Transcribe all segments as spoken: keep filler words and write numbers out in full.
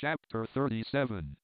Chapter thirty-seven.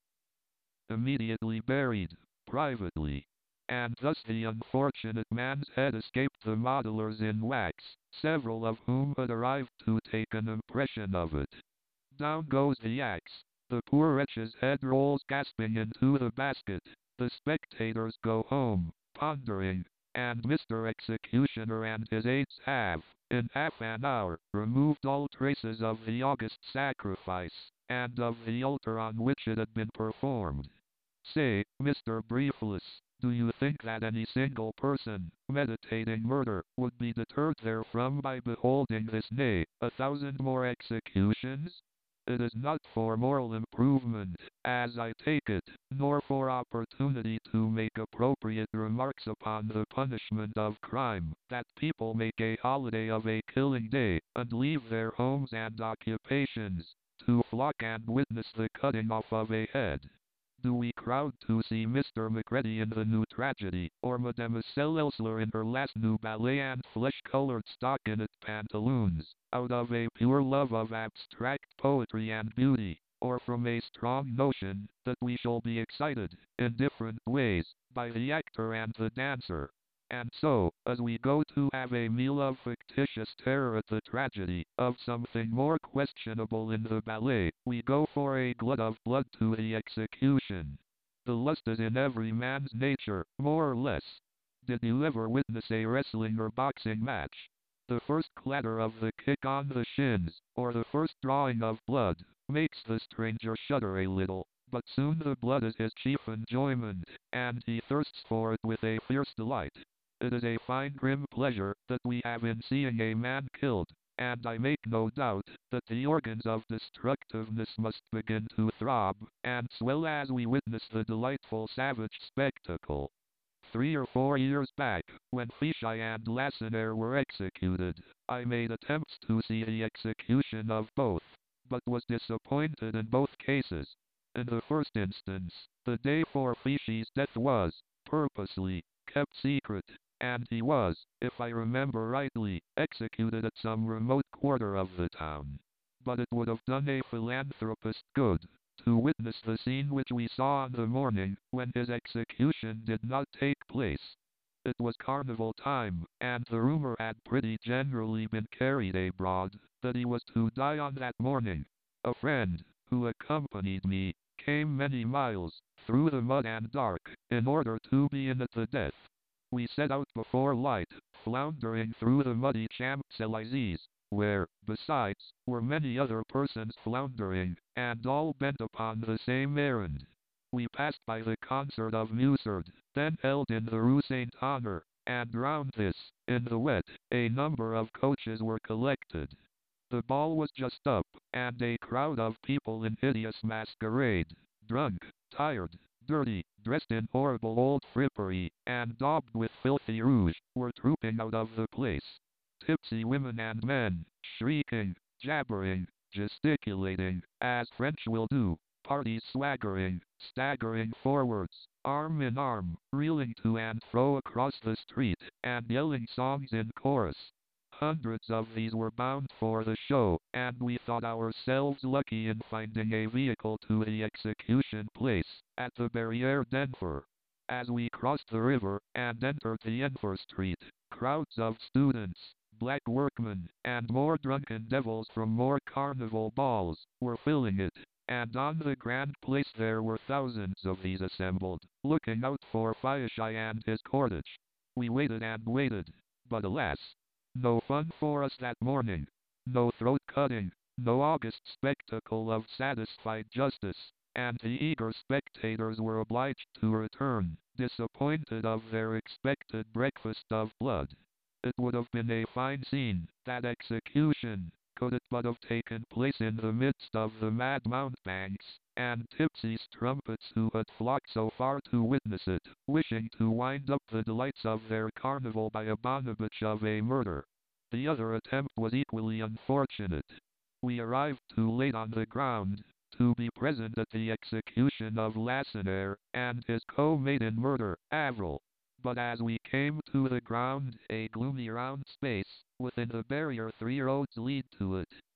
Immediately buried, privately. And thus the unfortunate man's head escaped the modelers in wax, several of whom had arrived to take an impression of it. Down goes the axe. The poor wretch's head rolls gasping into the basket. The spectators go home, pondering, and Mister Executioner and his aides have, in half an hour, removed all traces of the august sacrifice, and of the altar on which it had been performed. Say, Mister Briefless, do you think that any single person, meditating murder, would be deterred therefrom by beholding this, nay, a thousand more executions? It is not for moral improvement, as I take it, nor for opportunity to make appropriate remarks upon the punishment of crime, that people make a holiday of a killing day, and leave their homes and occupations, to flock and witness the cutting off of a head. Do we crowd to see Mister Macready in the new tragedy, or Mademoiselle Elssler in her last new ballet and flesh-colored stockinette pantaloons, out of a pure love of abstract poetry and beauty, or from a strong notion that we shall be excited, in different ways, by the actor and the dancer? And so, as we go to have a meal of fictitious terror at the tragedy, of something more questionable in the ballet, we go for a glut of blood to the execution. The lust is in every man's nature, more or less. Did you ever witness a wrestling or boxing match? The first clatter of the kick on the shins, or the first drawing of blood, makes the stranger shudder a little, but soon the blood is his chief enjoyment, and he thirsts for it with a fierce delight. It is a fine grim pleasure that we have in seeing a man killed, and I make no doubt that the organs of destructiveness must begin to throb and swell as we witness the delightful savage spectacle. Three or four years back, when Fichy and Lacenaire were executed, I made attempts to see the execution of both, but was disappointed in both cases. In the first instance, the day for Fichy's death was, purposely, kept secret, and he was, if I remember rightly, executed at some remote quarter of the town. But it would have done a philanthropist good to witness the scene which we saw on the morning when his execution did not take place. It was carnival time, and the rumor had pretty generally been carried abroad that he was to die on that morning. A friend, who accompanied me, came many miles, through the mud and dark, in order to be in at the death. We set out before light, floundering through the muddy Champs-Élysées, where, besides, were many other persons floundering, and all bent upon the same errand. We passed by the concert of Musard, then held in the Rue Saint-Honore, and round this, in the wet, a number of coaches were collected. The ball was just up, and a crowd of people in hideous masquerade, drunk, tired, dirty, dressed in horrible old frippery, and daubed with filthy rouge, were trooping out of the place. Tipsy women and men, shrieking, jabbering, gesticulating, as French will do, parties swaggering, staggering forwards, arm in arm, reeling to and fro across the street, and yelling songs in chorus. Hundreds of these were bound for the show, and we thought ourselves lucky in finding a vehicle to the execution place, at the Barrière d'Enfer. As we crossed the river, and entered the Enfer Street, crowds of students, black workmen, and more drunken devils from more carnival balls, were filling it, and on the Grand Place there were thousands of these assembled, looking out for Fichy and his cortege. We waited and waited, but alas! No fun for us that morning. No throat-cutting, no august spectacle of satisfied justice, and the eager spectators were obliged to return, disappointed of their expected breakfast of blood. It would have been a fine scene, that execution, could it but have taken place in the midst of the mad mountebanks, and tipsy strumpets who had flocked so far to witness it, wishing to wind up the delights of their carnival by a bonnibitch of a murder. The other attempt was equally unfortunate. We arrived too late on the ground to be present at the execution of Lacenaire, and his co-mate in murder, Avril. But as we came to the ground, a gloomy round space, within the barrier three roads lead to it,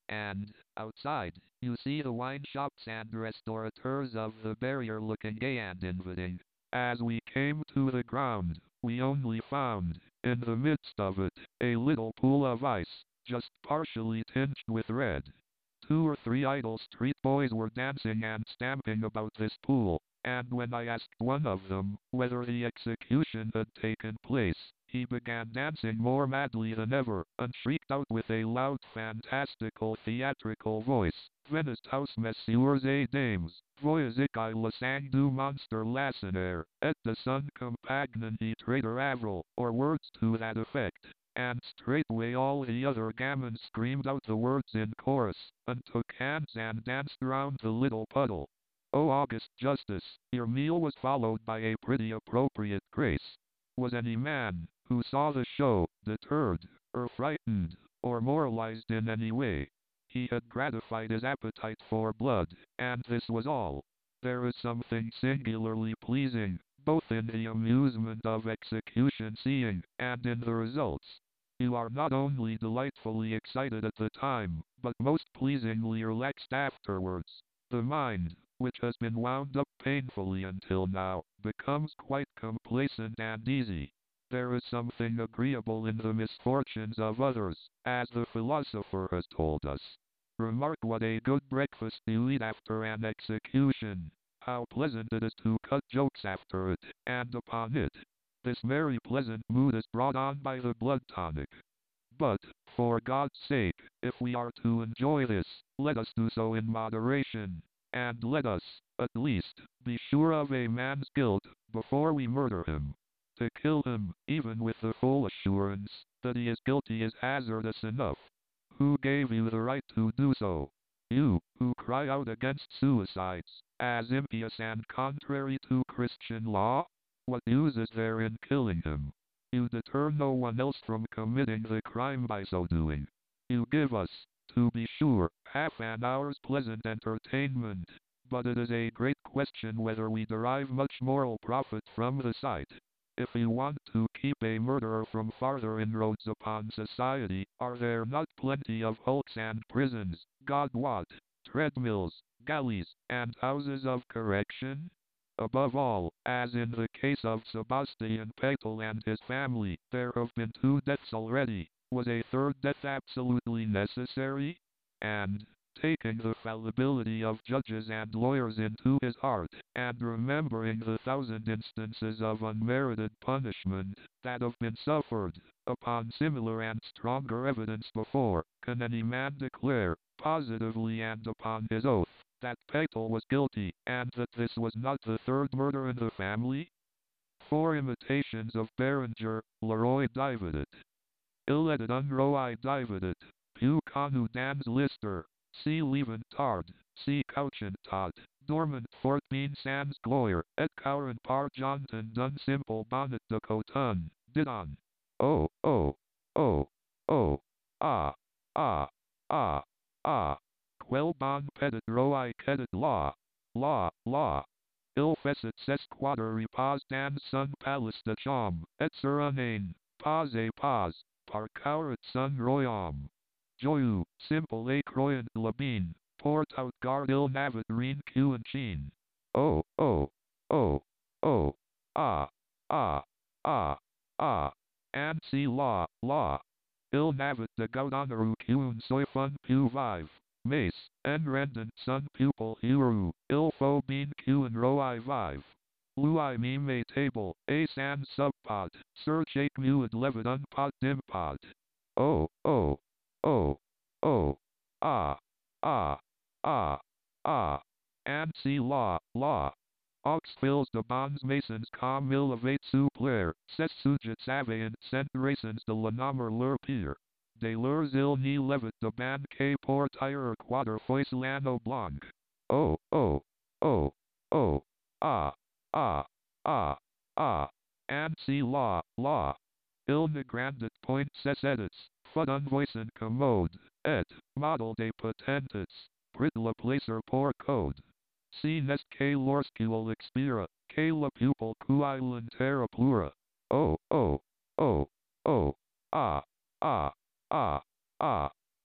And, outside, you see the wine shops and restaurateurs of the barrier looking gay and inviting. As we came to the ground, we only found, in the midst of it, a little pool of ice, just partially tinged with red. Two or three idle street boys were dancing and stamping about this pool, and when I asked one of them whether the execution had taken place, he began dancing more madly than ever, and shrieked out with a loud fantastical theatrical voice, Venist house messieurs et dames, voyez I le sang du monster lacenaire, et de son compagnon he traitor Avril, or words to that effect. And straightway all the other gamins screamed out the words in chorus, and took hands and danced round the little puddle. O August Justice, your meal was followed by a pretty appropriate grace. Was any man, who saw the show, deterred, or frightened, or moralized in any way? He had gratified his appetite for blood, and this was all. There is something singularly pleasing, both in the amusement of execution seeing, and in the results. You are not only delightfully excited at the time, but most pleasingly relaxed afterwards. The mind, which has been wound up painfully until now, becomes quite complacent and easy. There is something agreeable in the misfortunes of others, as the philosopher has told us. Remark what a good breakfast you eat after an execution. How pleasant it is to cut jokes after it, and upon it. This merry pleasant mood is brought on by the blood tonic. But, for God's sake, if we are to enjoy this, let us do so in moderation, and let us, at least, be sure of a man's guilt, before we murder him. To kill him, even with the full assurance that he is guilty, is hazardous enough. Who gave you the right to do so? You, who cry out against suicides, as impious and contrary to Christian law? What use is there in killing him? You deter no one else from committing the crime by so doing. You give us, to be sure, half an hour's pleasant entertainment, but it is a great question whether we derive much moral profit from the sight. If you want to keep a murderer from farther inroads upon society, are there not plenty of hulks and prisons, God wot, treadmills, galleys, and houses of correction? Above all, as in the case of Sebastian Petel and his family, there have been two deaths already. Was a third death absolutely necessary? And, taking the fallibility of judges and lawyers into his heart, and remembering the thousand instances of unmerited punishment that have been suffered, upon similar and stronger evidence before, can any man declare, positively and upon his oath, that Petel was guilty, and that this was not the third murder in the family? Four imitations of Berenger, Leroy Divided. Illedet unroi Divided. Pu Kanu Dans Lister. C. Leven Tard. C. Couchentad. Dormant Fort Bean Sans Gloire. Et Cowran Par Jonton Dun Simple Bonnet de Coton. Didon. Oh, oh, oh, oh, ah, ah, ah, ah. Quel bon petit roi quedet law. Law, law. Il fecit sesquader repos dans son palace de chambre, et serenain, pas et pas, par caurat son royaume. Joyeux, simple et croyant labine, port out garde il n'avait rien qu'une chine. Oh, oh, oh, oh, ah, ah, ah, ah, ainsi law, law. Il n'avait de gaudonneru qu'une soy fun pu vive. Mace, en rendant son pupil heureux, il faut bien qu'une roi vive. Lui mime table, et sans subpot, sur chaque muad levet un pot d'impot. Oh, oh, oh, oh, ah, ah, ah, ah, ainsi law, law. Aux fils de bons maçons comme il avait suppléer, ces sujets avaient cent raisons de la nommer leur pire. De leurs il n'y levet de banquet pour tirer quadre fois l'anneau blanc. Oh, oh, oh, oh, ah, ah, ah, ah, ainsi law, law. Il ne grandit point ses edits, fut un voisin commode, et, model des potentes, prit le placer pour code. Si n'est que lorsqu'il expira, que le pupil qui l'intera plura. Oh, oh, oh, oh, ah, ah, ah, ah,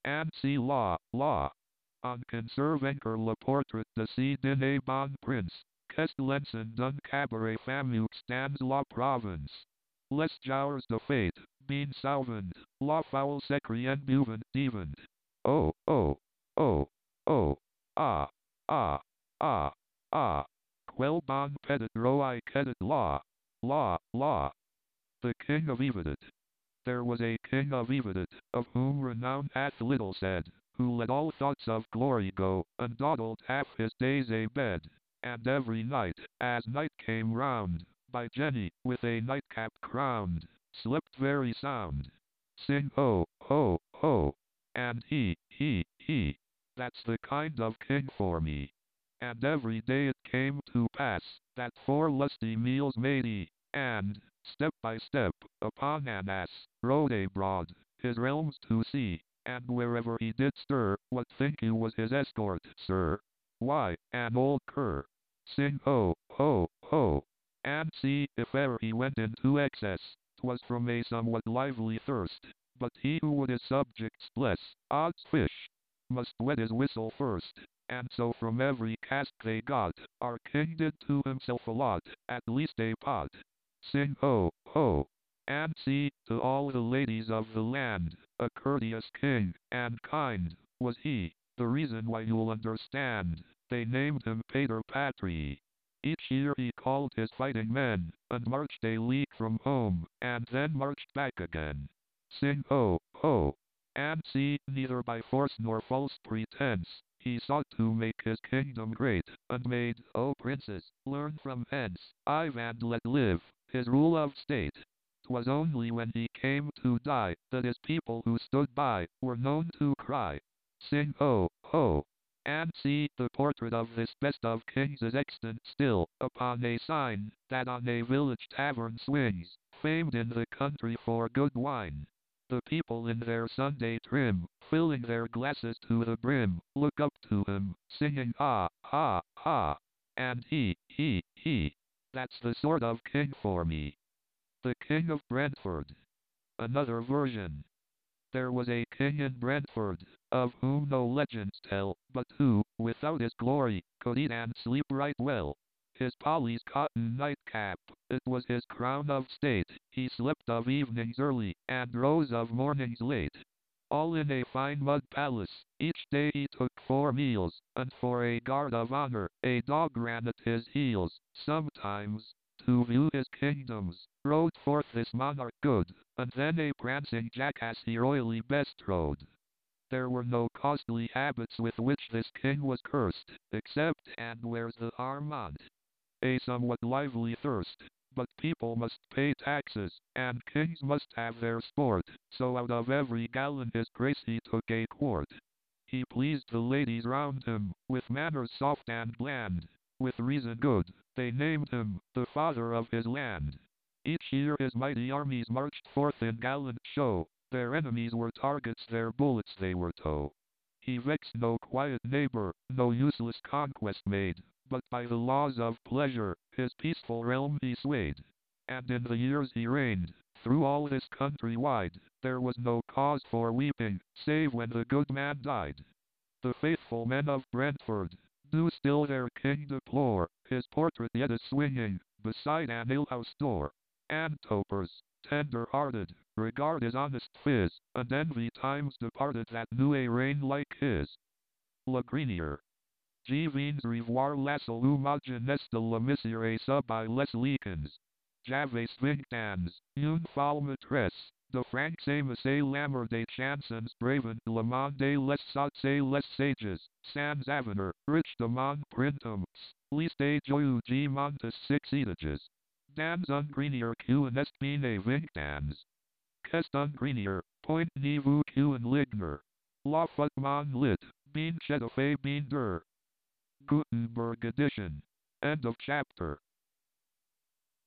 Ainsi law, law. En conservenker le portrait de si d'un bon prince, qu'est l'ensign d'un cabaret fameux stands la province. Les jours de fête, bien souvent, la foule s'écrient buvant, divant. Oh, oh, oh, oh, ah, ah, ah, ah. Quel bon petit roi qu'était là, là, là. The king of Evedit. There was a king of Evedit, of whom renown hath little said, who let all thoughts of glory go, and dawdled half his days a bed. And every night, as night came round, by Jenny, with a nightcap crowned, slept very sound. Sing ho, ho, ho. And he, he, he. That's the kind of king for me. And every day it came to pass, that for lusty meals made he, and, step by step, upon an ass, rode abroad, his realms to see, and wherever he did stir, what think you was his escort, sir? Why, an old cur. Sing ho, ho, ho. And see, if e'er he went into excess, 'twas from a somewhat lively thirst, but he who would his subjects bless, odds fish, must wet his whistle first. And so from every cask they got, our king did to himself allot, at least a pot. Sing ho, ho. And see, to all the ladies of the land, a courteous king, and kind, was he. The reason why you'll understand, they named him Pater Patri. Each year he called his fighting men, and marched a league from home, and then marched back again. Sing ho, ho. And see, neither by force nor false pretense, he sought to make his kingdom great, and made, O princes, learn from hence, Ivan let live, his rule of state. 'Twas only when he came to die, that his people who stood by, were known to cry. Sing ho, ho. And see, the portrait of this best of kings is extant still, upon a sign, that on a village tavern swings, famed in the country for good wine. The people in their Sunday trim, filling their glasses to the brim, look up to him, singing ha, ha, ha. And he, he, he. That's the sort of king for me. The King of Brentford. Another version. There was a king in Brentford, of whom no legends tell, but who, without his glory, could eat and sleep right well. His Polly's cotton nightcap, it was his crown of state, he slept of evenings early, and rose of mornings late. All in a fine mud palace, each day he took four meals, and for a guard of honor, a dog ran at his heels. Sometimes, to view his kingdoms, rode forth this monarch good, and then a prancing jackass he royally bestrode. There were no costly habits with which this king was cursed, except, and where's the Armand? A somewhat lively thirst, but people must pay taxes, and kings must have their sport, so out of every gallon his grace he took a quart. He pleased the ladies round him, with manners soft and bland, with reason good, they named him, the father of his land. Each year his mighty armies marched forth in gallant show, their enemies were targets, their bullets they were tow. He vexed no quiet neighbor, no useless conquest made, but by the laws of pleasure, his peaceful realm he swayed. And in the years he reigned, through all this country wide, there was no cause for weeping, save when the good man died. The faithful men of Brentford do still their king deplore, his portrait yet is swinging, beside an alehouse door. And topers, tender-hearted, regard his honest phiz, and envy times departed that knew a reign like his. La Grenier. Je viens revoir la salumageneste de la misère sub by les leekens. J'avais vingt ans, une folle maîtresse, de francs amis et l'amour des chansons bravant le monde des les sots et les sages, sans avenir, rich de mon printemps, least des joyeux de montes succédages. Dans un grenier que n'est bien et vingt ans. Qu'est un grenier, point niveau que un ligner. La foot mon lit, bien chedif et bien dur. Gutenberg edition. End of chapter.